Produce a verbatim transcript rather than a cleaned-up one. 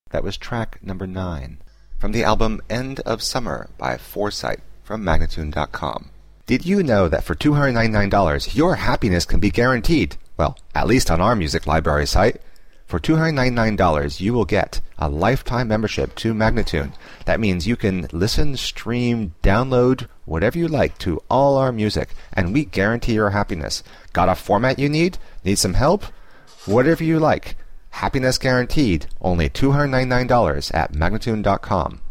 That was track number nine from the album End of Summer by Foresight from Magnatune dot com. Did you know that for two hundred ninety-nine dollars your happiness can be guaranteed? Well, at least on our music library site. For two hundred ninety-nine dollars you will get a lifetime membership to Magnatune. That means you can listen, stream, download, whatever you like to all our music, and we guarantee your happiness. Got a format you need? Need some help? Whatever you like. Happiness guaranteed. Only two hundred ninety-nine dollars at Magnatune dot com.